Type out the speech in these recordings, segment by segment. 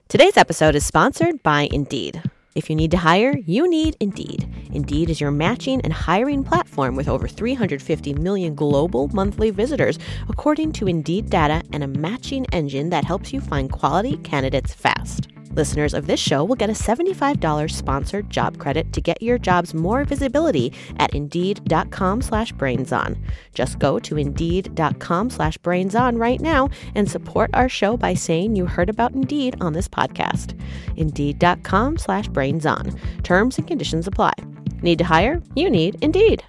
Today's episode is sponsored by Indeed. If you need to hire, you need Indeed. Indeed is your matching and hiring platform with over 350 million global monthly visitors, according to Indeed data, and a matching engine that helps you find quality candidates fast. Listeners of this show will get a $75 sponsored job credit to get your jobs more visibility at Indeed.com/BrainsOn. Just go to Indeed.com/BrainsOn right now and support our show by saying you heard about Indeed on this podcast. Indeed.com/BrainsOn. Terms and conditions apply. Need to hire? You need Indeed.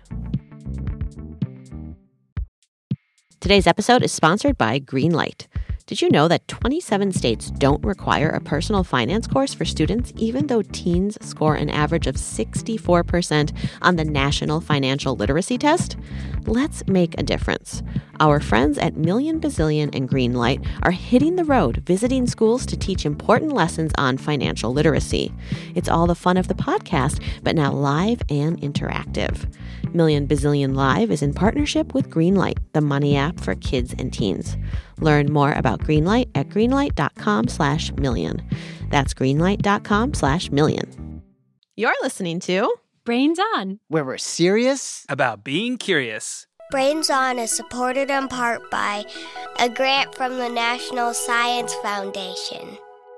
Today's episode is sponsored by Greenlight. Did you know that 27 states don't require a personal finance course for students, even though teens score an average of 64% on the National Financial Literacy Test? Let's make a difference. Our friends at Million Bazillion and Greenlight are hitting the road, visiting schools to teach important lessons on financial literacy. It's all the fun of the podcast, but now live and interactive. Million Bazillion Live is in partnership with Greenlight, the money app for kids and teens. Learn more about Greenlight at greenlight.com/million. That's greenlight.com/million. You're listening to Brains On, where we're serious about being curious. Brains On is supported in part by a grant from the National Science Foundation.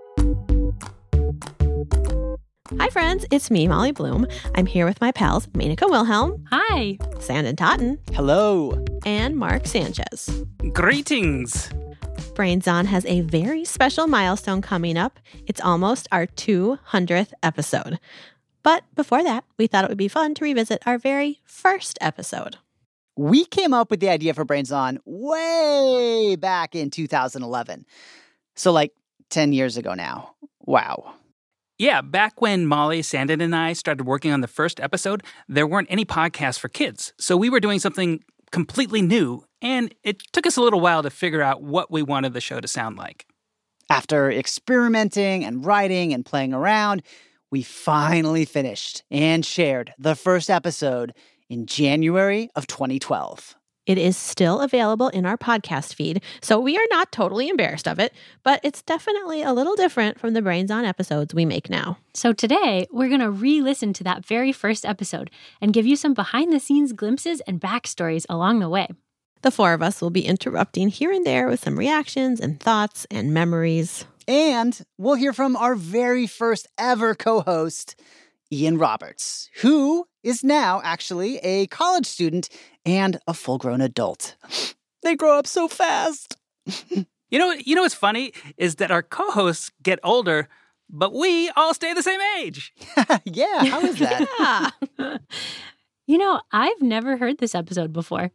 Hi friends, it's me, Molly Bloom. I'm here with my pals, Menaka Wilhelm. Hi. Sandon Totten. Hello. And Mark Sanchez. Greetings. Brains On has a very special milestone coming up. It's almost our 200th episode. But before that, we thought it would be fun to revisit our very first episode. We came up with the idea for Brains On way back in 2011. So like 10 years ago now. Wow. Yeah, back when Molly, Sandon, and I started working on the first episode, there weren't any podcasts for kids. So we were doing something completely new, and it took us a little while to figure out what we wanted the show to sound like. After experimenting and writing and playing around, we finally finished and shared the first episode in January of 2012. It is still available in our podcast feed, so we are not totally embarrassed of it, but it's definitely a little different from the Brains On episodes we make now. So today, we're going to re-listen to that very first episode and give you some behind-the-scenes glimpses and backstories along the way. The four of us will be interrupting here and there with some reactions and thoughts and memories. And we'll hear from our very first ever co-host, Ian Roberts, who is now actually a college student and a full-grown adult. They grow up so fast. You know what's funny is that our co-hosts get older, but we all stay the same age. Yeah, how is that? Yeah. I've never heard this episode before.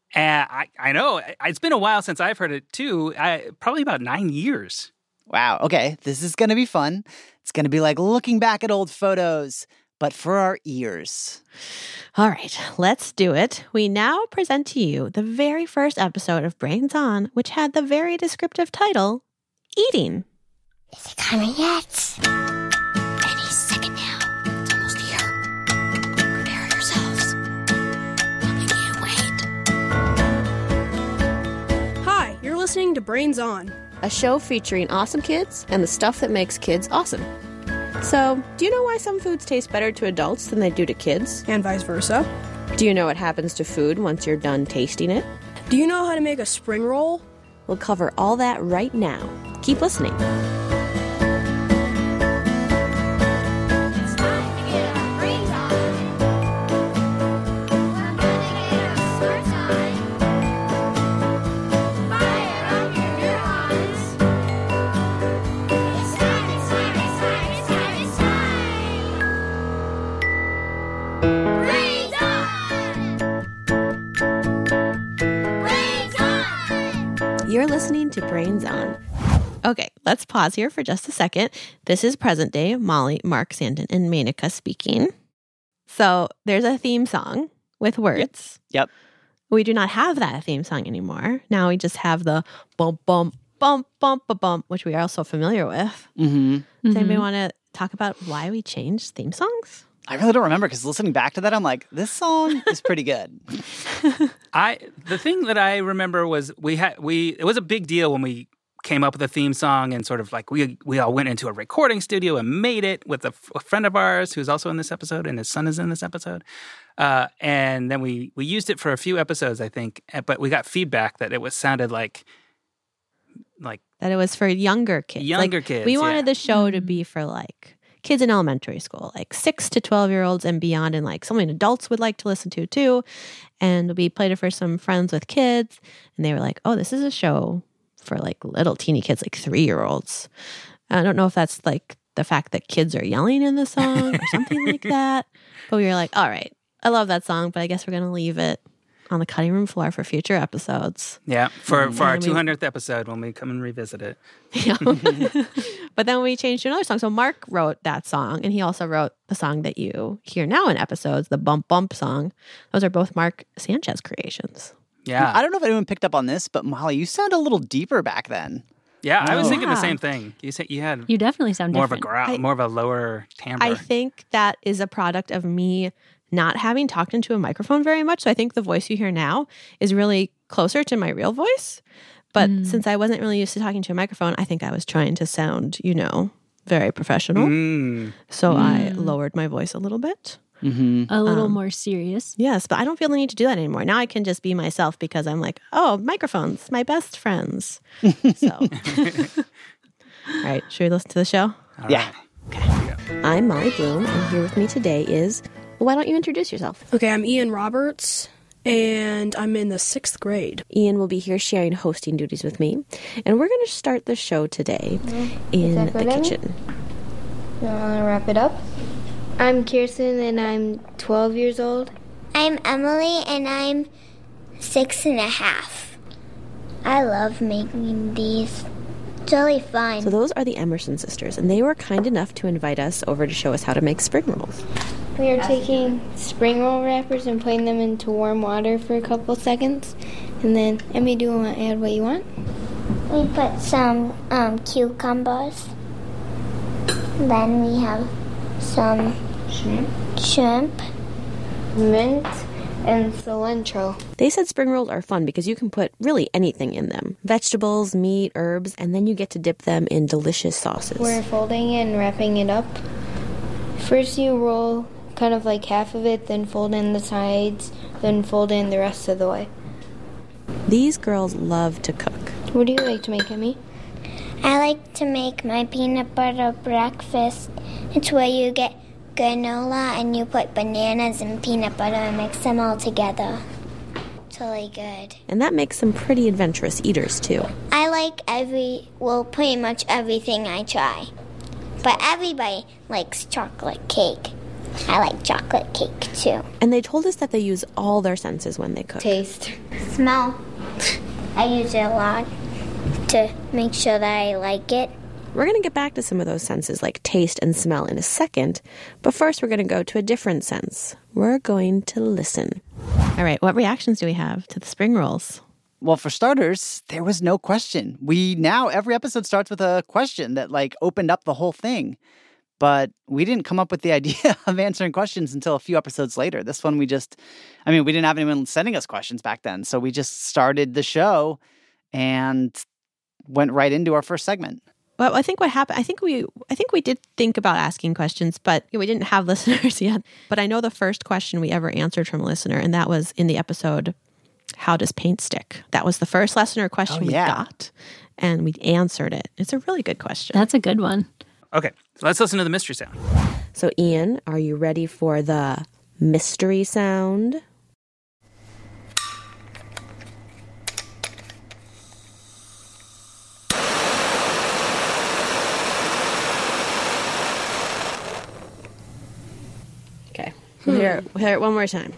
I know. It's been a while since I've heard it, too. Probably about 9 years. Wow, okay, this is going to be fun. It's going to be like looking back at old photos, but for our ears. All right, let's do it. We now present to you the very first episode of Brains On, which had the very descriptive title, Eating. Is it coming yet? Any second now. It's almost here. Prepare yourselves. I can't wait. Hi, you're listening to Brains On, A show featuring awesome kids and the stuff that makes kids awesome. So, do you know why some foods taste better to adults than they do to kids? and vice versa. Do you know what happens to food once you're done tasting it? Do you know how to make a spring roll? We'll cover all that right now. Keep listening. It's time to get our brains on. We're gonna get our smarts on. Fire up your neurons. It's time. Brains on! You're listening to Brains On. Okay, let's pause here for just a second. This is present day Molly, Mark, Sandon, and Menaka speaking. So there's a theme song with words. Yep. We do not have that theme song anymore. Now we just have the bump, bump, bump, bump, bump, which we are also familiar with. Mm-hmm. Does anybody want to talk about why we changed theme songs? I really don't remember because listening back to that, I'm like, this song is pretty good. The thing that I remember was it was a big deal when we came up with a theme song and sort of like we all went into a recording studio and made it with a friend of ours who's also in this episode, and his son is in this episode. And then we used it for a few episodes, I think, but we got feedback that it sounded like that it was for younger kids. Kids. We wanted the show to be for like kids in elementary school, like 6 to 12-year-olds and beyond, and like something adults would like to listen to too. And we played it for some friends with kids, and they were like, "Oh, this is a show for like little teeny kids, like 3-year-olds." I don't know if that's like the fact that kids are yelling in the song or something like that. But we were like, all right, I love that song, but I guess we're going to leave it on the cutting room floor for future episodes. Yeah, for our 200th episode when we come and revisit it. Yeah. But then we changed to another song. So Mark wrote that song, and he also wrote the song that you hear now in episodes, the Bump Bump song. Those are both Mark Sanchez creations. Yeah. I don't know if anyone picked up on this, but Molly, you sound a little deeper back then. Yeah, I was thinking the Yeah. same thing. You said you had You definitely sound more different. of a growl, more of a lower timbre. I think that is a product of me not having talked into a microphone very much. So I think the voice you hear now is really closer to my real voice. But since I wasn't really used to talking to a microphone, I think I was trying to sound, very professional. So I lowered my voice a little bit. A little more serious. Yes, but I don't feel the need to do that anymore. Now I can just be myself because I'm like, oh, microphones, my best friends. So, all right, should we listen to the show? All Yeah. right. I'm Molly Bloom, and here with me today is, why don't you introduce yourself? Okay, I'm Ian Roberts, and I'm in the 6th grade. Ian will be here sharing hosting duties with me, and we're going to start the show today in that the good, Emmy? kitchen. You want to wrap it up? I'm Kirsten, and I'm 12 years old. I'm Emily, and I'm 6.5. I love making these. It's really fun. So those are the Emerson sisters, and they were kind enough to invite us over to show us how to make spring rolls. We are taking spring roll wrappers and putting them into warm water for a couple seconds. And then, Emmy, do you want to add what you want? We put some cucumbers. Then we have some shrimp. Mint and cilantro. They said spring rolls are fun because you can put really anything in them. Vegetables, meat, herbs, and then you get to dip them in delicious sauces. We're folding it and wrapping it up. First you roll kind of like half of it, then fold in the sides, then fold in the rest of the way. These girls love to cook. What do you like to make, Emmy? I like to make my peanut butter breakfast. It's where you get granola and you put bananas and peanut butter and mix them all together. It's really good. And that makes them pretty adventurous eaters, too. I like pretty much everything I try. But everybody likes chocolate cake. I like chocolate cake too. And they told us that they use all their senses when they cook. Taste. Smell. I use it a lot to make sure that I like it. We're going to get back to some of those senses like taste and smell in a second, but first we're going to go to a different sense. We're going to listen. All right, what reactions do we have to the spring rolls? Well, for starters, there was no question. Every episode starts with a question that opened up the whole thing. But we didn't come up with the idea of answering questions until a few episodes later. This one we didn't have anyone sending us questions back then. So we just started the show and went right into our first segment. Well, I think what happened, I think we did think about asking questions, but we didn't have listeners yet. But I know the first question we ever answered from a listener, and that was in the episode, How Does Paint Stick? That was the first listener question we got, and we answered it. It's a really good question. That's a good one. Okay, so let's listen to the mystery sound. So, Ian, are you ready for the mystery sound? Okay, we'll hear it one more time.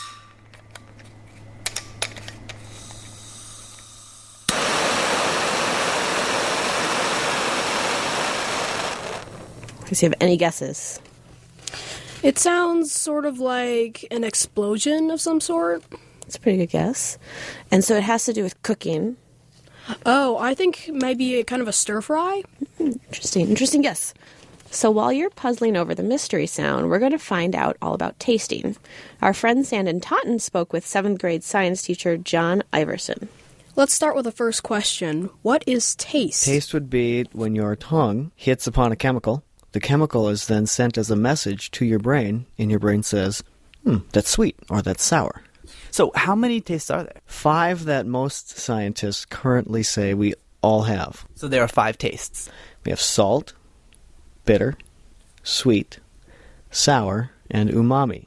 Does he have any guesses? It sounds sort of like an explosion of some sort. That's a pretty good guess. And so it has to do with cooking. Oh, I think maybe kind of a stir fry. Interesting guess. So while you're puzzling over the mystery sound, we're going to find out all about tasting. Our friend Sandon Totten spoke with 7th grade science teacher John Iverson. Let's start with the first question. What is taste? Taste would be when your tongue hits upon a chemical. The chemical is then sent as a message to your brain, and your brain says, that's sweet, or that's sour. So how many tastes are there? 5 that most scientists currently say we all have. So there are 5 tastes. We have salt, bitter, sweet, sour, and umami.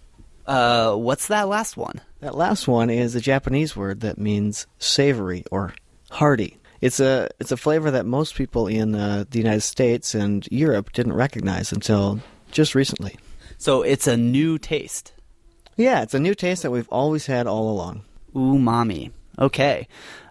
What's that last one? That last one is a Japanese word that means savory or hearty. It's a flavor that most people in the United States and Europe didn't recognize until just recently. So it's a new taste. Yeah, it's a new taste that we've always had all along. Umami. Okay.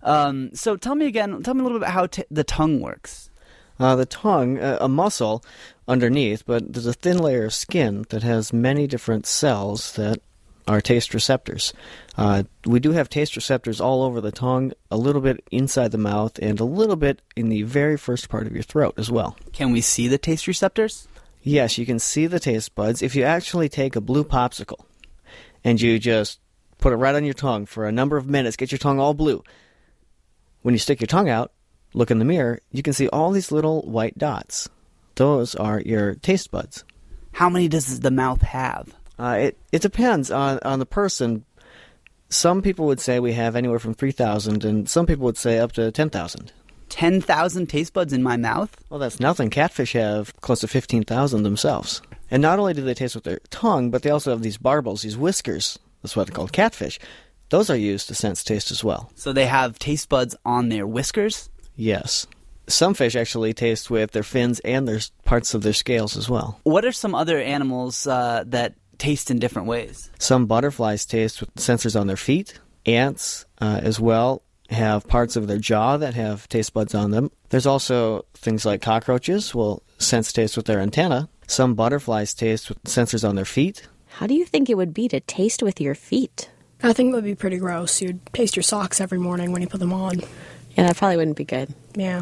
So tell me a little bit how the tongue works. The tongue, a muscle underneath, but there's a thin layer of skin that has many different cells that are taste receptors. We do have taste receptors all over the tongue, a little bit inside the mouth, and a little bit in the very first part of your throat as well. Can we see the taste receptors? Yes, you can see the taste buds. If you actually take a blue popsicle and you just put it right on your tongue for a number of minutes, get your tongue all blue. When you stick your tongue out, look in the mirror, you can see all these little white dots. Those are your taste buds. How many does the mouth have? It depends on the person. Some people would say we have anywhere from 3,000, and some people would say up to 10,000. 10,000 taste buds in my mouth? Well, that's nothing. Catfish have close to 15,000 themselves. And not only do they taste with their tongue, but they also have these barbels, these whiskers. That's what they're called, catfish. Those are used to sense taste as well. So they have taste buds on their whiskers? Yes. Some fish actually taste with their fins and their parts of their scales as well. What are some other animals that taste in different ways? Some butterflies taste with sensors on their feet. Ants as well have parts of their jaw that have taste buds on them. There's also things like cockroaches will sense taste with their antenna. Some butterflies taste with sensors on their feet. How do you think it would be to taste with your feet? I think that would be pretty gross. You'd taste your socks every morning when you put them on. Yeah, that probably wouldn't be good. Yeah.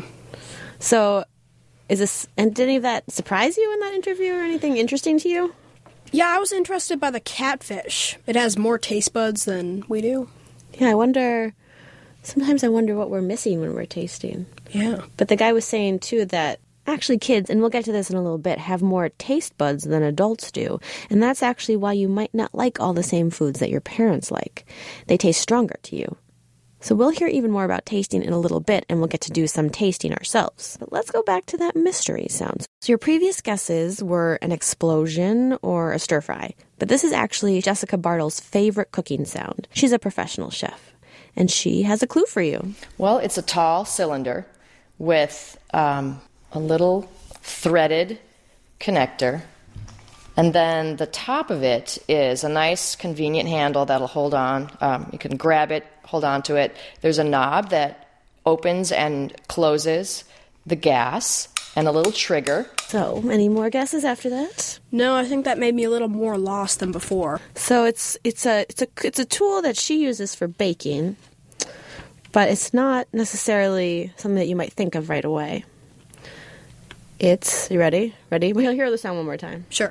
So, did any of that surprise you in that interview or anything interesting to you? Yeah, I was interested by the catfish. It has more taste buds than we do. Yeah, sometimes I wonder what we're missing when we're tasting. Yeah. But the guy was saying, too, that actually kids, and we'll get to this in a little bit, have more taste buds than adults do. And that's actually why you might not like all the same foods that your parents like. They taste stronger to you. So we'll hear even more about tasting in a little bit, and we'll get to do some tasting ourselves. But let's go back to that mystery sound. So your previous guesses were an explosion or a stir fry. But this is actually Jessica Bartle's favorite cooking sound. She's a professional chef, and she has a clue for you. Well, it's a tall cylinder with a little threaded connector. And then the top of it is a nice, convenient handle that'll hold on. You can grab it, hold on to it. There's a knob that opens and closes the gas, and a little trigger. So, any more guesses after that? No, I think that made me a little more lost than before. So it's a tool that she uses for baking, but it's not necessarily something that you might think of right away. You ready? We'll hear the sound one more time. Sure.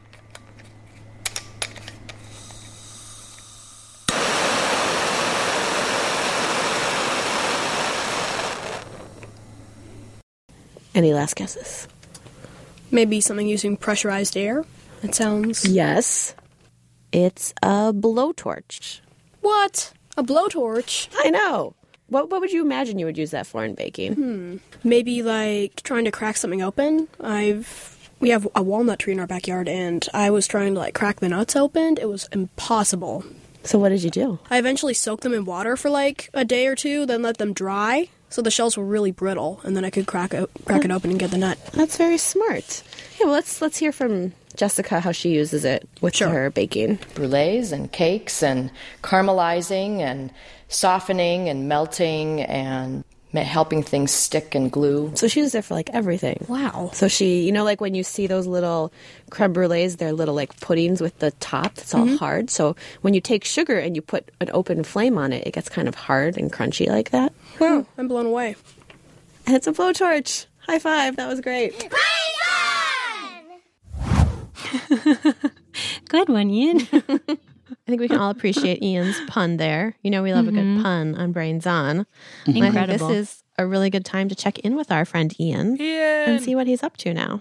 Any last guesses? Maybe something using pressurized air? It sounds... Yes. It's a blowtorch. What? A blowtorch? I know. What would you imagine you would use that for in baking? Maybe like trying to crack something open. We have a walnut tree in our backyard, and I was trying to crack the nuts open. It was impossible. So what did you do? I eventually soaked them in water for a day or two, then let them dry. So the shells were really brittle, and then I could crack it open and get the nut. That's very smart. Yeah, well, let's hear from Jessica how she uses it with her baking. Brulees and cakes and caramelizing and softening and melting and helping things stick and glue. So she uses it for everything. Wow. So she, when you see those little creme brulees, they're little puddings with the top that's all hard. So when you take sugar and you put an open flame on it, it gets kind of hard and crunchy like that. Wow, I'm blown away. And it's a blowtorch. High five. That was great. Good one, Ian. I think we can all appreciate Ian's pun there. You know, we love a good pun on Brains On. Incredible. I think this is a really good time to check in with our friend Ian and see what he's up to now.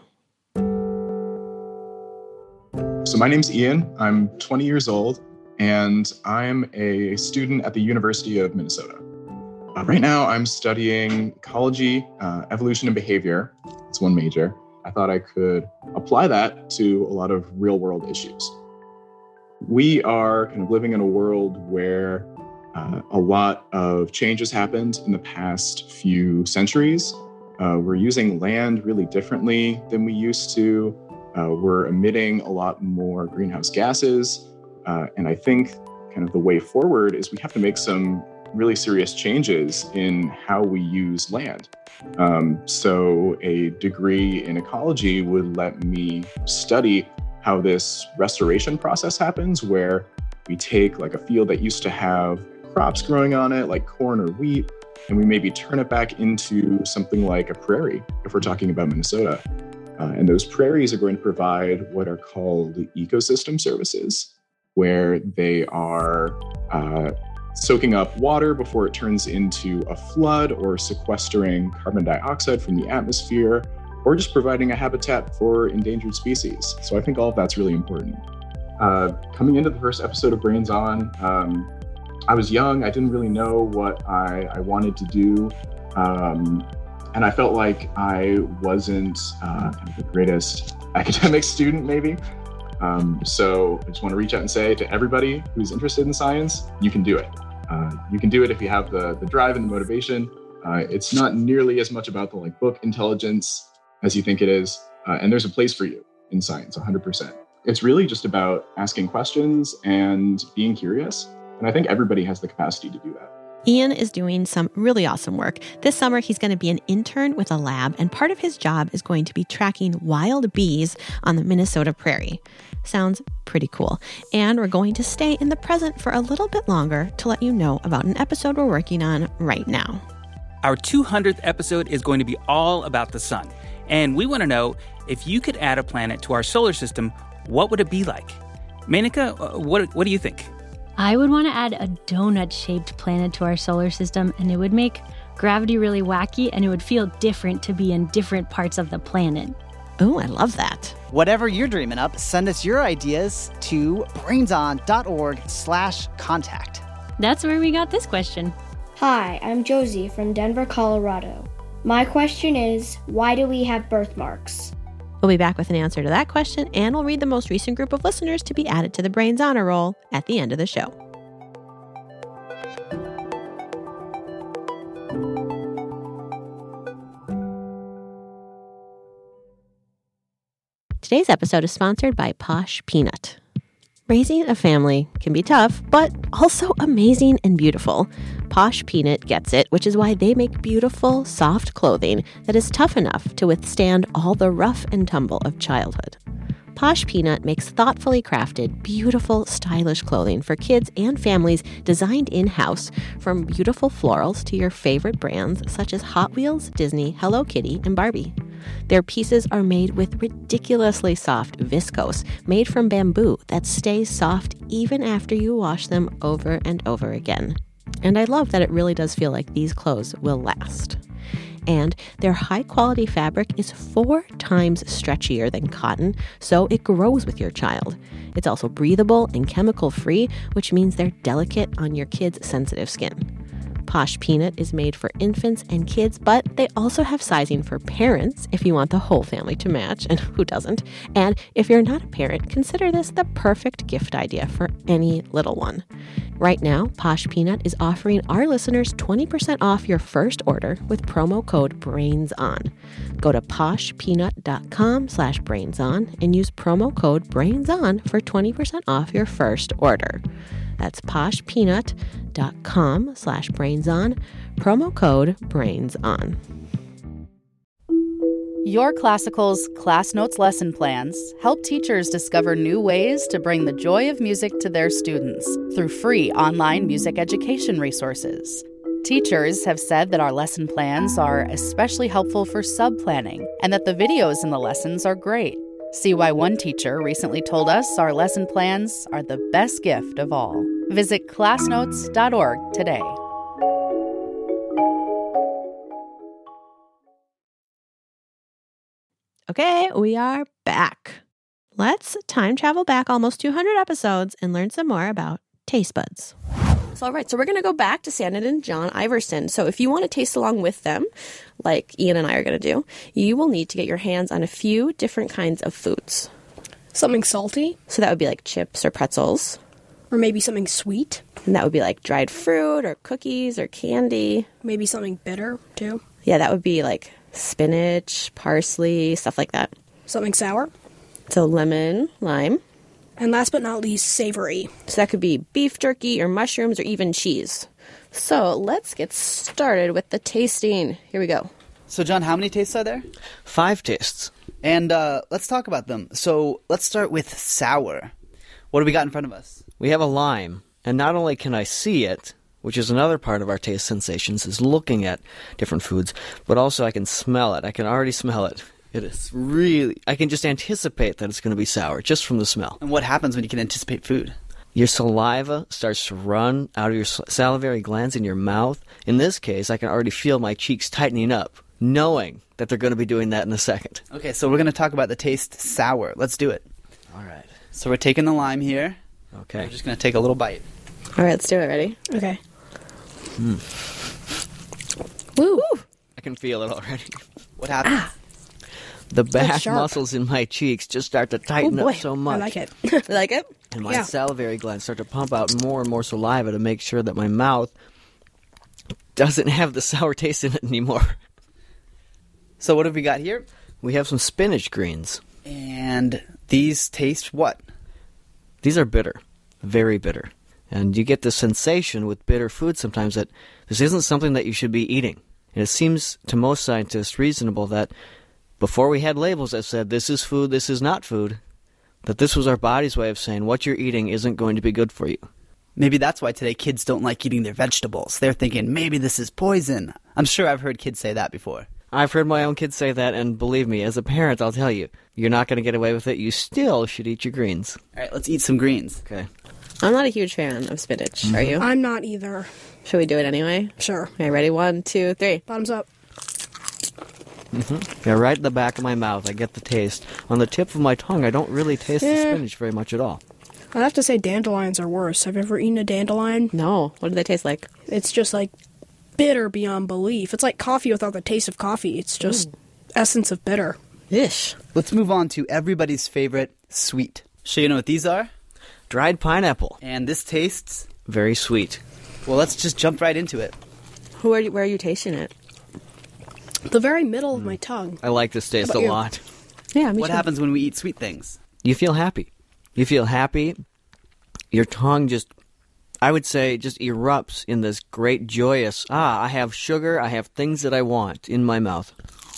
So my name's Ian. I'm 20 years old, and I'm a student at the University of Minnesota. Right now, I'm studying ecology, evolution, and behavior. It's one major. I thought I could apply that to a lot of real-world issues. We are kind of living in a world where a lot of change has happened in the past few centuries. We're using land really differently than we used to. We're emitting a lot more greenhouse gases. And I think kind of the way forward is we have to make some really serious changes in how we use land. So a degree in ecology would let me study how this restoration process happens, where we take like a field that used to have crops growing on it, like corn or wheat, and we maybe turn it back into something like a prairie, if we're talking about Minnesota. And those prairies are going to provide what are called ecosystem services, where they are soaking up water before it turns into a flood, or sequestering carbon dioxide from the atmosphere, or just providing a habitat for endangered species. So I think all of that's really important. Coming into the first episode of Brains On, I was young. I didn't really know what I wanted to do. And I felt like I wasn't kind of the greatest academic student, maybe. So I just want to reach out and say to everybody who's interested in science, you can do it. You can do it if you have the drive and the motivation. It's not nearly as much about the book intelligence as you think it is. And there's a place for you in science, 100%. It's really just about asking questions and being curious. And I think everybody has the capacity to do that. Ian is doing some really awesome work. This summer, he's going to be an intern with a lab, and part of his job is going to be tracking wild bees on the Minnesota prairie. Sounds pretty cool. And we're going to stay in the present for a little bit longer to let you know about an episode we're working on right now. Our 200th episode is going to be all about the sun. And we want to know, if you could add a planet to our solar system, what would it be like? Menaka, what do you think? I would want to add a donut-shaped planet to our solar system, and it would make gravity really wacky, and it would feel different to be in different parts of the planet. Oh, I love that. Whatever you're dreaming up, send us your ideas to brainson.org/contact. That's where we got this question. Hi, I'm Josie from Denver, Colorado. My question is, why do we have birthmarks? We'll be back with an answer to that question, and we'll read the most recent group of listeners to be added to the Brains Honor Roll at the end of the show. Today's episode is sponsored by Posh Peanut. Raising a family can be tough, but also amazing and beautiful. Posh Peanut gets it, which is why they make beautiful, soft clothing that is tough enough to withstand all the rough and tumble of childhood. Posh Peanut makes thoughtfully crafted, beautiful, stylish clothing for kids and families designed in-house, from beautiful florals to your favorite brands such as Hot Wheels, Disney, Hello Kitty, and Barbie. Their pieces are made with ridiculously soft viscose, made from bamboo that stays soft even after you wash them over and over again. And I love that it really does feel like these clothes will last. And their high-quality fabric is 4 times stretchier than cotton, so it grows with your child. It's also breathable and chemical-free, which means they're delicate on your kids' sensitive skin. Posh Peanut is made for infants and kids, but they also have sizing for parents if you want the whole family to match, and who doesn't? And if you're not a parent, consider this the perfect gift idea for any little one. Right now, Posh Peanut is offering our listeners 20% off your first order with promo code BRAINSON. Go to poshpeanut.com/brainson and use promo code BRAINSON for 20% off your first order. That's poshpeanut.com/brainson, promo code BRAINSON. Your Classical's Class Notes lesson plans help teachers discover new ways to bring the joy of music to their students through free online music education resources. Teachers have said that our lesson plans are especially helpful for sub-planning and that the videos in the lessons are great. See why one teacher recently told us our lesson plans are the best gift of all. Visit classnotes.org today. Okay, we are back. Let's time travel back almost 200 episodes and learn some more about taste buds. So, all right, so we're going to go back to Sandon and John Iverson. So if you want to taste along with them, like Ian and I are going to do, you will need to get your hands on a few different kinds of foods. Something salty. So that would be like chips or pretzels. Or maybe something sweet. And that would be like dried fruit or cookies or candy. Maybe something bitter, too. Yeah, that would be like spinach, parsley, stuff like that. Something sour. So lemon, lime. And last but not least, savory. So that could be beef jerky or mushrooms or even cheese. So let's get started with the tasting. Here we go. So, John, how many tastes are there? 5 tastes. And let's talk about them. So let's start with sour. What do we got in front of us? We have a lime, and not only can I see it, which is another part of our taste sensations, is looking at different foods, but also I can smell it. I can already smell it. It is really, I can just anticipate that it's going to be sour just from the smell. And what happens when you can anticipate food? Your saliva starts to run out of your salivary glands in your mouth. In this case, I can already feel my cheeks tightening up, knowing that they're going to be doing that in a second. Okay, so we're going to talk about the taste sour. Let's do it. All right. So we're taking the lime here. Okay. We're just going to take a little bite. All right, let's do it. Ready? Okay. Woo! I can feel it already. What happens? The back sharp. muscles in my cheeks just start to tighten up so much. I like it. You like it? And my salivary glands start to pump out more and more saliva to make sure that my mouth doesn't have the sour taste in it anymore. So what have we got here? We have some spinach greens. And these taste what? These are bitter. Very bitter. And you get the sensation with bitter food sometimes that this isn't something that you should be eating. And it seems to most scientists reasonable that before we had labels that said this is food, this is not food, that this was our body's way of saying what you're eating isn't going to be good for you. Maybe that's why today kids don't like eating their vegetables. They're thinking, maybe this is poison. I'm sure I've heard kids say that before. I've heard my own kids say that, and believe me, as a parent, I'll tell you, you're not going to get away with it. You still should eat your greens. All right, let's eat some greens. Okay. I'm not a huge fan of spinach. Are you? I'm not either. Should we do it anyway? Sure. Okay, ready? 1, 2, 3. Bottoms up. Yeah, right in the back of my mouth, I get the taste. On the tip of my tongue, I don't really taste the spinach very much at all. I'd have to say dandelions are worse. Have you ever eaten a dandelion? No. What do they taste like? It's just like bitter beyond belief. It's like coffee without the taste of coffee. It's just essence of bitter. Ish. Let's move on to everybody's favorite sweet. So you know what these are? Dried pineapple. And this tastes? Very sweet. Well, let's just jump right into it. Where are you tasting it? The very middle of my tongue. I like this taste a lot. Yeah, me What too. happens when we eat sweet things? You feel happy. You feel happy. Your tongue just, I would say, just erupts in this great joyous, I have sugar, I have things that I want in my mouth.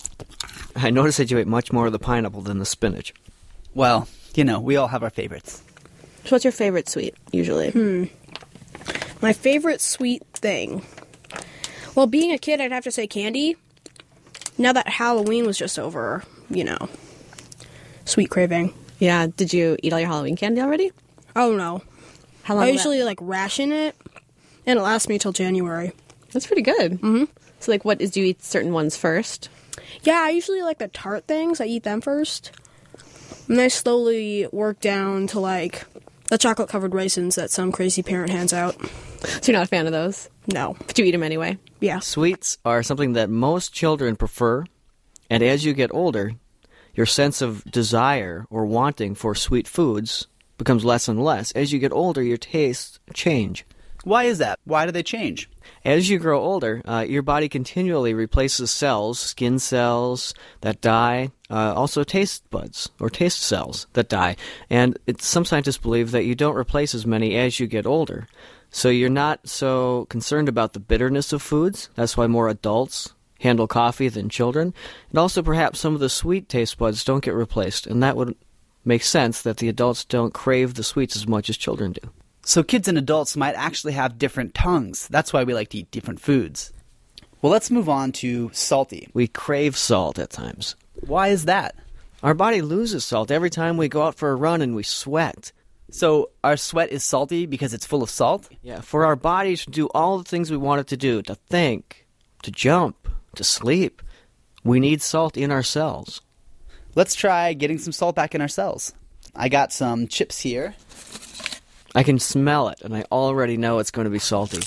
I noticed that you ate much more of the pineapple than the spinach. Well, you know, we all have our favorites. So what's your favorite sweet, usually? My favorite sweet thing. Well, being a kid, I'd have to say candy. Now that Halloween was just over, you know, sweet craving. Yeah, did you eat all your Halloween candy already? Oh, no. How long? I usually, ration it, and it lasts me till January. That's pretty good. Mm-hmm. So, do you eat certain ones first? Yeah, I usually like the tart things. I eat them first. And I slowly work down to, the chocolate-covered raisins that some crazy parent hands out. So you're not a fan of those? No. But you eat them anyway? Yeah. Sweets are something that most children prefer, and as you get older, your sense of desire or wanting for sweet foods becomes less and less. As you get older, your tastes change. Why is that? Why do they change? As you grow older, your body continually replaces cells, skin cells that die, also taste buds or taste cells that die. And some scientists believe that you don't replace as many as you get older. So you're not so concerned about the bitterness of foods. That's why more adults handle coffee than children. And also perhaps some of the sweet taste buds don't get replaced. And that would make sense that the adults don't crave the sweets as much as children do. So kids and adults might actually have different tongues. That's why we like to eat different foods. Well, let's move on to salty. We crave salt at times. Why is that? Our body loses salt every time we go out for a run and we sweat. So our sweat is salty because it's full of salt? Yeah, for our bodies to do all the things we want it to do, to think, to jump, to sleep, we need salt in our cells. Let's try getting some salt back in our cells. I got some chips here. I can smell it, and I already know it's going to be salty.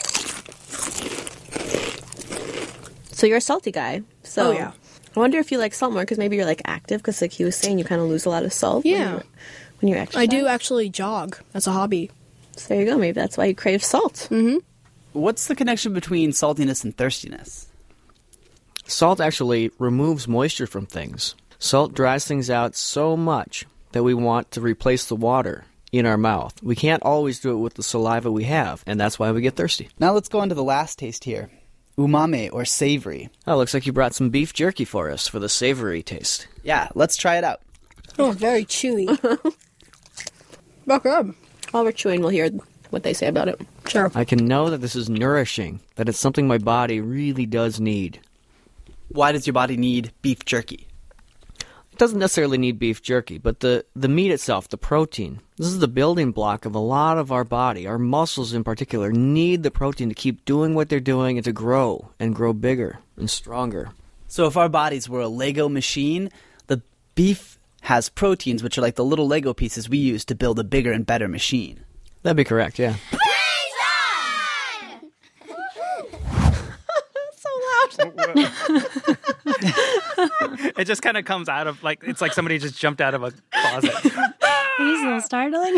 So you're a salty guy. So Oh, yeah. I wonder if you like salt more, because maybe you're like active, because like he was saying, you kind of lose a lot of salt Yeah. when you're exercising. I do actually jog as a hobby. So there you go. Maybe that's why you crave salt. Mm-hmm. What's the connection between saltiness and thirstiness? Salt actually removes moisture from things. Salt dries things out so much that we want to replace the water in our mouth. We can't always do it with the saliva we have, and that's why we get thirsty. Now let's go on to the last taste here. Umami, or savory. Oh, looks like you brought some beef jerky for us for the savory taste. Yeah, let's try it out. Oh, very chewy. Okay. While we're chewing, we'll hear what they say about it. Sure. I can know that this is nourishing, that it's something my body really does need. Why does your body need beef jerky? It doesn't necessarily need beef jerky, but the meat itself, the protein, this is the building block of a lot of our body. Our muscles in particular need the protein to keep doing what they're doing and to grow bigger and stronger. So if our bodies were a Lego machine, the beef has proteins, which are like the little Lego pieces we use to build a bigger and better machine. That'd be correct, yeah. It just kind of comes out of, like, it's like somebody just jumped out of a closet. It is a little startling.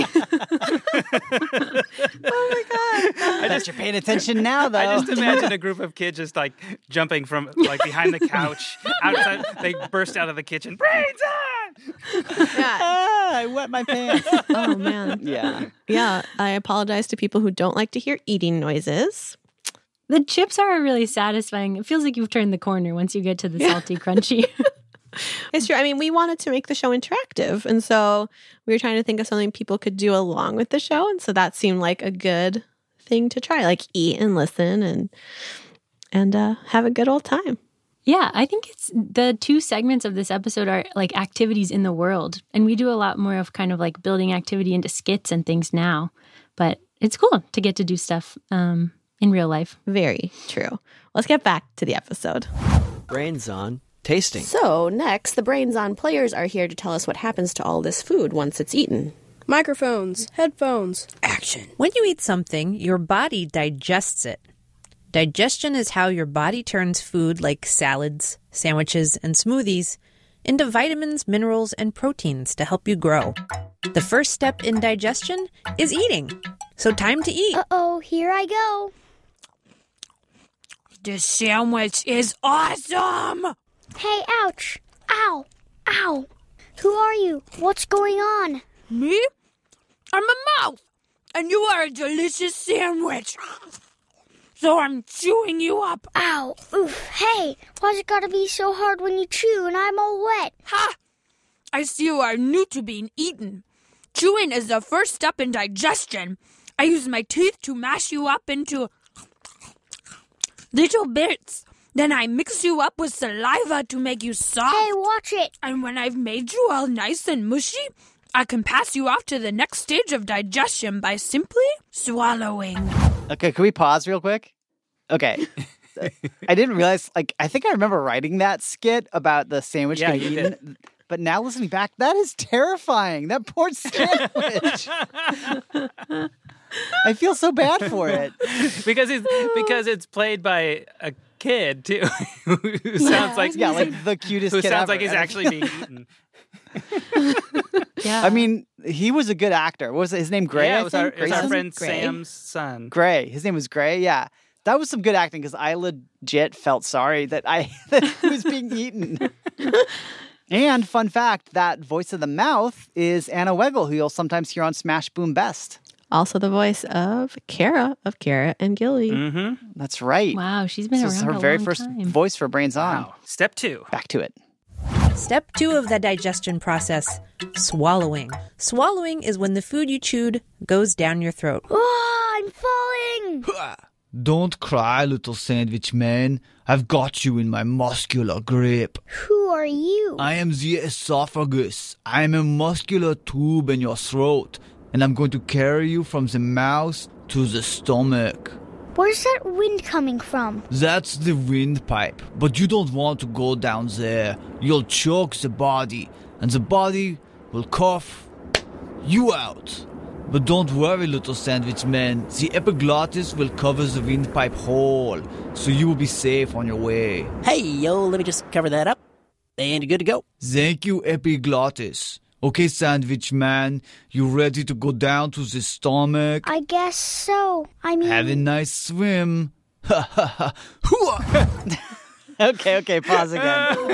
Oh my God. I bet you're paying attention now, though. I just imagine a group of kids just like jumping from like behind the couch outside. They burst out of the kitchen. Brains on! I wet my pants. Oh, man. Yeah. Yeah, I apologize to people who don't like to hear eating noises. The chips are really satisfying. It feels like you've turned the corner once you get to the salty, crunchy. It's true. I mean, we wanted to make the show interactive. And so we were trying to think of something people could do along with the show. And so that seemed like a good thing to try, like eat and listen and have a good old time. Yeah, I think it's the two segments of this episode are like activities in the world. And we do a lot more of kind of like building activity into skits and things now. But it's cool to get to do stuff in real life. Very true. Let's get back to the episode. Brains on. Tasting. So next, the Brains On players are here to tell us what happens to all this food once it's eaten. Microphones, headphones, action. When you eat something, your body digests it. Digestion is how your body turns food like salads, sandwiches, and smoothies into vitamins, minerals, and proteins to help you grow. The first step in digestion is eating. So time to eat. Uh-oh, here I go. This sandwich is awesome! Hey, ouch. Ow. Ow. Who are you? What's going on? Me? I'm a mouse, and you are a delicious sandwich. So I'm chewing you up. Ow. Oof. Hey, why's it gotta be so hard when you chew and I'm all wet? Ha! I see you are new to being eaten. Chewing is the first step in digestion. I use my teeth to mash you up into little bits. Then I mix you up with saliva to make you soft. Hey, watch it. And when I've made you all nice and mushy, I can pass you off to the next stage of digestion by simply swallowing. Okay, can we pause real quick? Okay. I didn't realize, I think I remember writing that skit about the sandwich getting eaten. But now listening back, that is terrifying. That poor sandwich. I feel so bad for it. because it's played by a kid too, who sounds like like the cutest who kid sounds ever. like he's actually being eaten. Yeah. I mean, he was a good actor. What was it? His name Gray? Yeah, I it was think? our friend Sam's son. Gray. His name was Gray. Yeah, that was some good acting because I legit felt sorry that he was being eaten. And fun fact, that voice of the mouth is Anna Weigel, who you'll sometimes hear on Smash Boom Best. Also the voice of Kara and Gilly. Mm-hmm. That's right. Wow, she's been This is around her a very long first time. voice for Brains On. Wow. Step 2. Back to it. Step 2 of the digestion process, swallowing. Swallowing is when the food you chewed goes down your throat. Oh, I'm falling. Don't cry, little sandwich man. I've got you in my muscular grip. Who are you? I am the esophagus. I am a muscular tube in your throat, and I'm going to carry you from the mouth to the stomach. Where's that wind coming from? That's the windpipe, but you don't want to go down there. You'll choke the body, and the body will cough you out. But don't worry, little sandwich man. The epiglottis will cover the windpipe whole, so you will be safe on your way. Hey, yo, let me just cover that up, and you're good to go. Thank you, epiglottis. Okay, sandwich man, you ready to go down to the stomach? I guess so. Have a nice swim. Okay, pause again.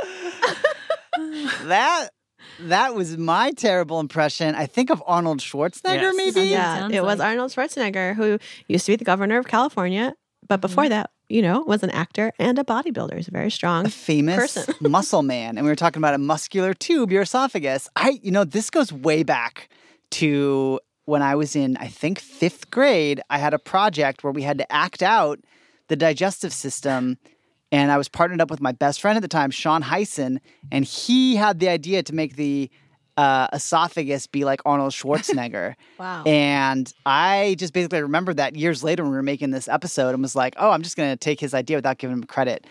That was my terrible impression. I think of Arnold Schwarzenegger, maybe? Yeah, it was Arnold Schwarzenegger, who used to be the governor of California. But before that, was an actor and a bodybuilder. He's a very strong, a famous muscle man. And we were talking about a muscular tube, your esophagus. This goes way back to when I was in, I think, 5th grade. I had a project where we had to act out the digestive system. And I was partnered up with my best friend at the time, Sean Heisen, and he had the idea to make the esophagus be like Arnold Schwarzenegger. Wow. And I just basically remembered that years later when we were making this episode and was like, oh, I'm just going to take his idea without giving him credit.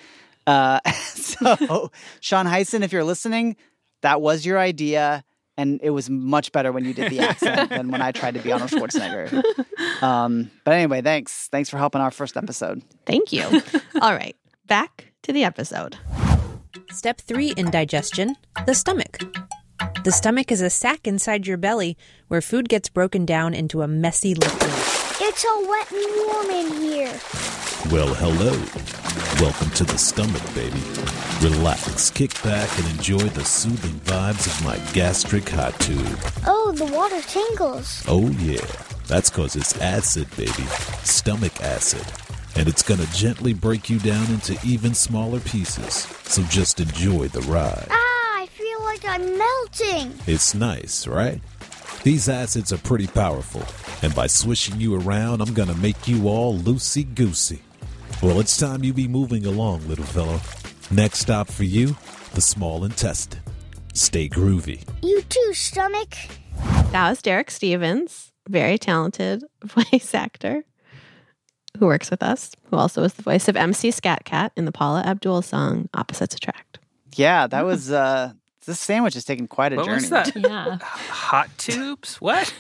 So, Sean Heisen, if you're listening, that was your idea. And it was much better when you did the accent than when I tried to be Arnold Schwarzenegger. But anyway, thanks. Thanks for helping our first episode. Thank you. All right. Back to the episode. Step 3 in digestion, the stomach. The stomach is a sac inside your belly where food gets broken down into a messy liquid. It's all wet and warm in here. Well, hello. Welcome to the stomach, baby. Relax, kick back, and enjoy the soothing vibes of my gastric hot tube. Oh, the water tingles. Oh, yeah. That's because it's acid, baby. Stomach acid. And it's going to gently break you down into even smaller pieces. So just enjoy the ride. I feel like I'm melting. It's nice, right? These acids are pretty powerful. And by swishing you around, I'm going to make you all loosey-goosey. Well, it's time you be moving along, little fellow. Next stop for you, the small intestine. Stay groovy. You too, stomach. That was Derek Stevens, very talented voice actor who works with us, who also was the voice of MC Scat Cat in the Paula Abdul song Opposites Attract. Yeah, that was, this sandwich is taking quite a journey. What was that? Yeah. Hot tubes? What?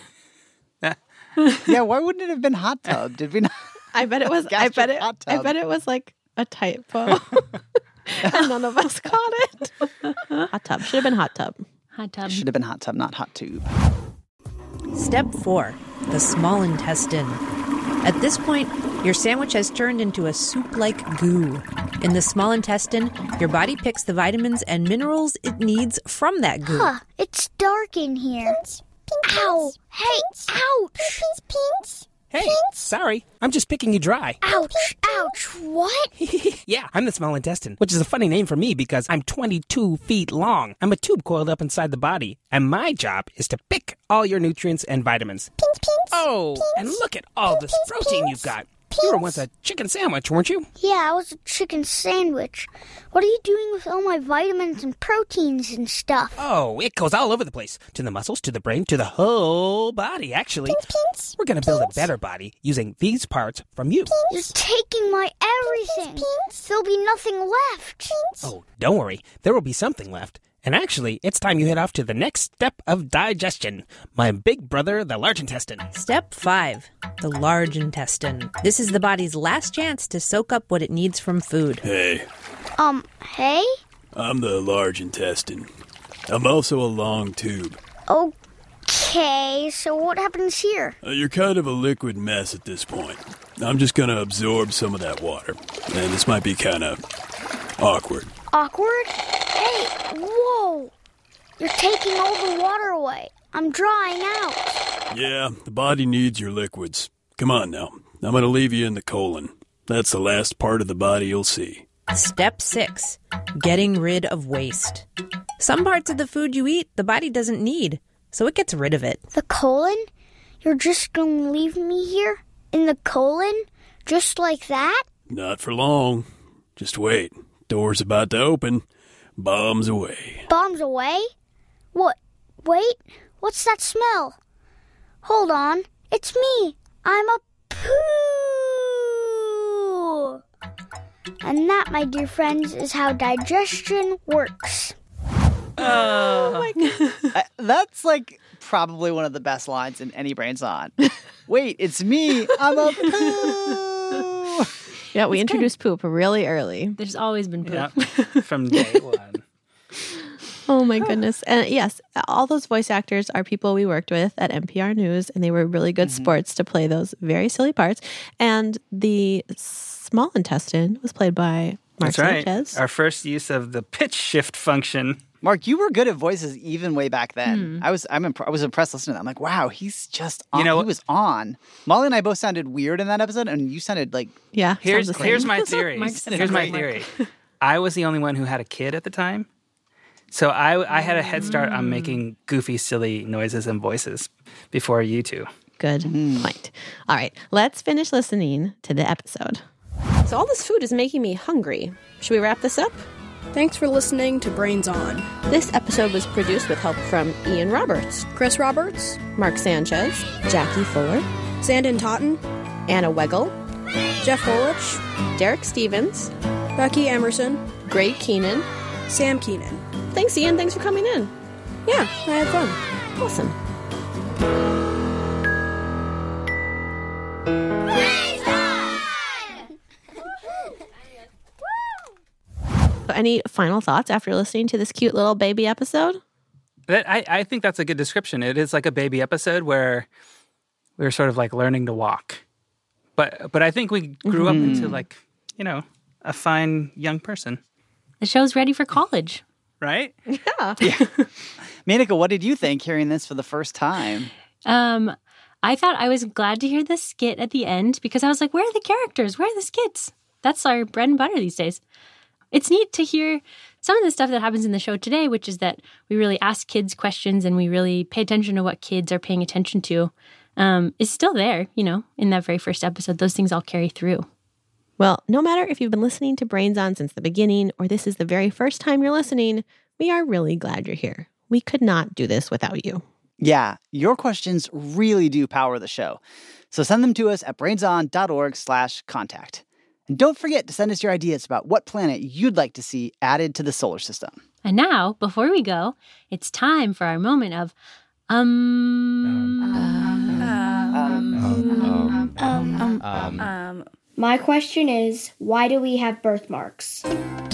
Yeah, why wouldn't it have been hot tub? Did we not? I bet it was, I bet it was like a typo. And none of us caught it. Hot tub. Should have been hot tub. Hot tub. Should have been hot tub, not hot tube. Step 4, the small intestine. At this point, your sandwich has turned into a soup-like goo. In the small intestine, your body picks the vitamins and minerals it needs from that goo. Huh, it's dark in here. Ow! Hey, ouch! Pins. Hey, sorry. I'm just picking you dry. Ouch! Ouch! What? Yeah, I'm the small intestine, which is a funny name for me because I'm 22 feet long. I'm a tube coiled up inside the body, and my job is to pick all your nutrients and vitamins. Oh, and look at all this protein you've got. You were once a chicken sandwich, weren't you? Yeah, I was a chicken sandwich. What are you doing with all my vitamins and proteins and stuff? Oh, it goes all over the place. To the muscles, to the brain, to the whole body, actually. We're going to build a better body using these parts from you. You're taking my everything. There'll be nothing left. Oh, don't worry. There will be something left. And actually, it's time you head off to the next step of digestion. My big brother, the large intestine. Step 5, the large intestine. This is the body's last chance to soak up what it needs from food. Hey. Hey? I'm the large intestine. I'm also a long tube. Okay, so what happens here? You're kind of a liquid mess at this point. I'm just going to absorb some of that water. And this might be kind of awkward. Awkward? Hey, whoa! You're taking all the water away. I'm drying out. Yeah, the body needs your liquids. Come on now. I'm going to leave you in the colon. That's the last part of the body you'll see. Step 6, getting rid of waste. Some parts of the food you eat, the body doesn't need, so it gets rid of it. The colon? You're just going to leave me here? In the colon? Just like that? Not for long. Just wait. Door's about to open. Bombs away. Bombs away? What? Wait, what's that smell? Hold on, it's me. I'm a poo. And that, my dear friends, is how digestion works. Oh my God. That's like probably one of the best lines in any Brains On. Wait, it's me. I'm a poo. Yeah, we introduced poop really early. There's always been poop. Yeah, from day one. Oh my goodness. And yes, all those voice actors are people we worked with at NPR News, and they were really good sports to play those very silly parts. And the small intestine was played by Mark That's Sanchez. right. Our first use of the pitch shift function. Mark, you were good at voices even way back then. I was impressed listening to that. I'm like, wow, he's just on. He was on. Molly and I both sounded weird in that episode, and you sounded like Here's my theory. Here's my theory. I was the only one who had a kid at the time. So I had a head start on making goofy, silly noises and voices before you two. Good point. All right, let's finish listening to the episode. So all this food is making me hungry. Should we wrap this up? Thanks for listening to Brains On. This episode was produced with help from Ian Roberts, Chris Roberts, Mark Sanchez, Jackie Fuller, Sandon Totten, Anna Weigel, Jeff Holich, Derek Stevens, Becky Emerson, Greg Keenan, Sam Keenan. Thanks, Ian. Thanks for coming in. Yeah, I had fun. Awesome. So any final thoughts after listening to this cute little baby episode? I think that's a good description. It is like a baby episode where we're sort of like learning to walk. But I think we grew up into like, a fine young person. The show's ready for college. Right? Yeah. Manika, what did you think hearing this for the first time? I thought I was glad to hear the skit at the end because I was like, where are the characters? Where are the skits? That's our bread and butter these days. It's neat to hear some of the stuff that happens in the show today, which is that we really ask kids questions and we really pay attention to what kids are paying attention to. Is still there, in that very first episode. Those things all carry through. Well, no matter if you've been listening to Brains On since the beginning or this is the very first time you're listening, we are really glad you're here. We could not do this without you. Yeah, your questions really do power the show. So send them to us at brainson.org/contact. And don't forget to send us your ideas about what planet you'd like to see added to the solar system. And now, before we go, it's time for our moment of My question is, why do we have birthmarks?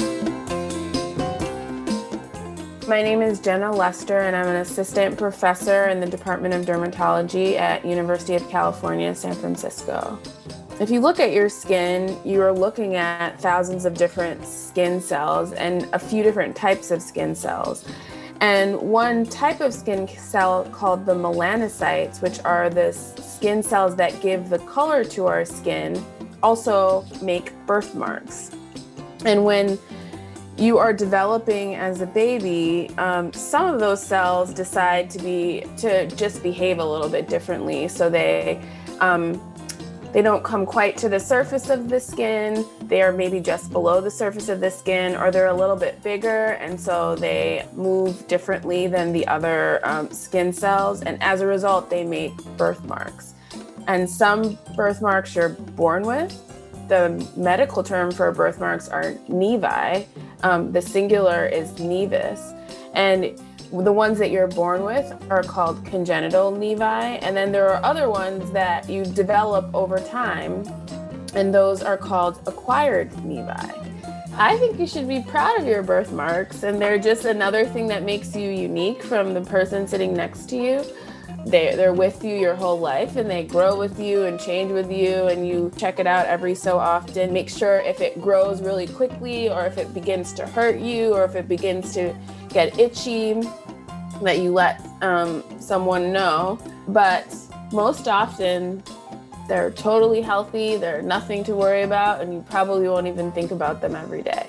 My name is Jenna Lester, and I'm an assistant professor in the Department of Dermatology at University of California, San Francisco. If you look at your skin, you are looking at thousands of different skin cells and a few different types of skin cells. And one type of skin cell called the melanocytes, which are the skin cells that give the color to our skin, also make birthmarks. And when you are developing as a baby, some of those cells decide to just behave a little bit differently. So they don't come quite to the surface of the skin. They are maybe just below the surface of the skin, or they're a little bit bigger, and so they move differently than the other skin cells. And as a result, they make birthmarks. And some birthmarks you're born with. The medical term for birthmarks are nevi. The singular is nevus. And the ones that you're born with are called congenital nevi. And then there are other ones that you develop over time, and those are called acquired nevi. I think you should be proud of your birthmarks, and they're just another thing that makes you unique from the person sitting next to you. They're with you your whole life, and they grow with you and change with you, and you check it out every so often. Make sure if it grows really quickly, or if it begins to hurt you, or if it begins to get itchy, that you let someone know. But most often, they're totally healthy, they're nothing to worry about, and you probably won't even think about them every day.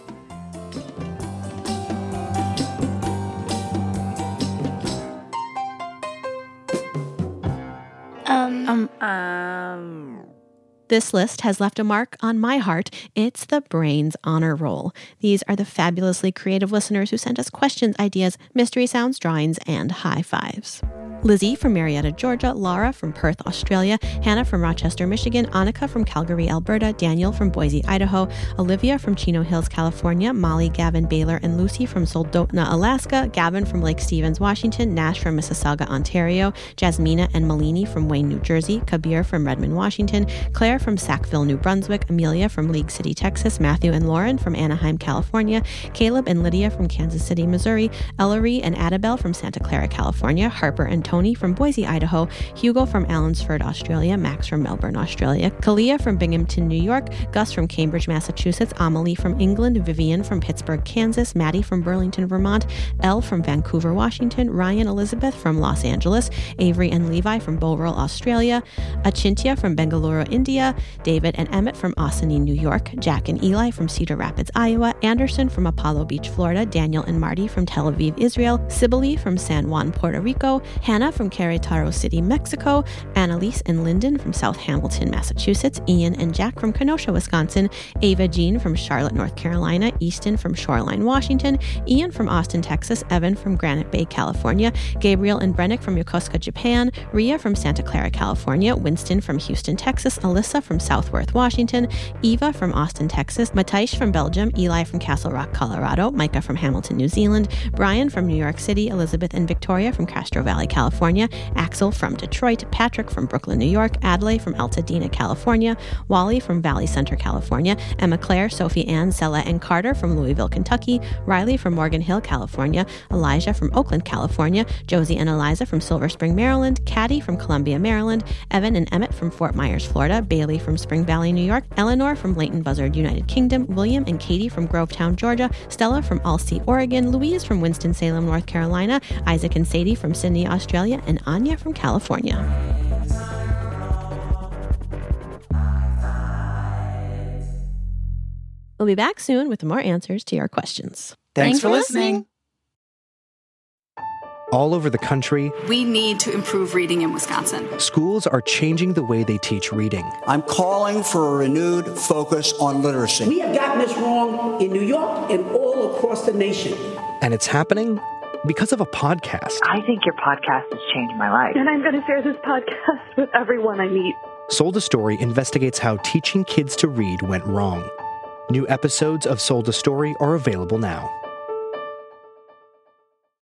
This list has left a mark on my heart. It's the Brains Honor Roll. These are the fabulously creative listeners who sent us questions, ideas, mystery sounds, drawings, and high fives. Lizzie from Marietta, Georgia, Laura from Perth, Australia, Hannah from Rochester, Michigan, Annika from Calgary, Alberta, Daniel from Boise, Idaho, Olivia from Chino Hills, California, Molly, Gavin, Baylor, and Lucy from Soldotna, Alaska, Gavin from Lake Stevens, Washington, Nash from Mississauga, Ontario, Jasmina and Malini from Wayne, New Jersey, Kabir from Redmond, Washington, Claire from Sackville, New Brunswick, Amelia from League City, Texas, Matthew and Lauren from Anaheim, California, Caleb and Lydia from Kansas City, Missouri, Ellery and Adabel from Santa Clara, California, Harper and Tony from Boise, Idaho, Hugo from Allensford, Australia, Max from Melbourne, Australia, Kalia from Binghamton, New York, Gus from Cambridge, Massachusetts, Amelie from England, Vivian from Pittsburgh, Kansas, Maddie from Burlington, Vermont, Elle from Vancouver, Washington, Ryan Elizabeth from Los Angeles, Avery and Levi from Bowral, Australia, Achintya from Bengaluru, India, David and Emmett from Ossining, New York, Jack and Eli from Cedar Rapids, Iowa, Anderson from Apollo Beach, Florida, Daniel and Marty from Tel Aviv, Israel, Sibylle from San Juan, Puerto Rico, Hannah from Querétaro City, Mexico, Annalise and Lyndon from South Hamilton, Massachusetts, Ian and Jack from Kenosha, Wisconsin, Ava Jean from Charlotte, North Carolina, Easton from Shoreline, Washington, Ian from Austin, Texas, Evan from Granite Bay, California, Gabriel and Brennick from Yokosuka, Japan, Ria from Santa Clara, California, Winston from Houston, Texas, Alyssa from South Worth, Washington, Eva from Austin, Texas, Mataish from Belgium, Eli from Castle Rock, Colorado, Micah from Hamilton, New Zealand, Brian from New York City, Elizabeth and Victoria from Castro Valley, California, Axel from Detroit, Patrick from Brooklyn, New York, Adlai from Altadena, California, Wally from Valley Center, California, Emma Claire, Sophie Ann, Sella and Carter from Louisville, Kentucky, Riley from Morgan Hill, California, Elijah from Oakland, California, Josie and Eliza from Silver Spring, Maryland, Caddy from Columbia, Maryland, Evan and Emmett from Fort Myers, Florida, Bailey from Spring Valley, New York, Eleanor from Leighton Buzzard, United Kingdom, William and Katie from Grovetown, Georgia, Stella from Alsea, Oregon, Louise from Winston-Salem, North Carolina, Isaac and Sadie from Sydney, Australia, and Anya from California. We'll be back soon with more answers to your questions. Thanks for listening. All over the country, we need to improve reading in Wisconsin. Schools are changing the way they teach reading. I'm calling for a renewed focus on literacy. We have gotten this wrong in New York and all across the nation. And it's happening because of a podcast. I think your podcast has changed my life. And I'm going to share this podcast with everyone I meet. Sold a Story investigates how teaching kids to read went wrong. New episodes of Sold a Story are available now.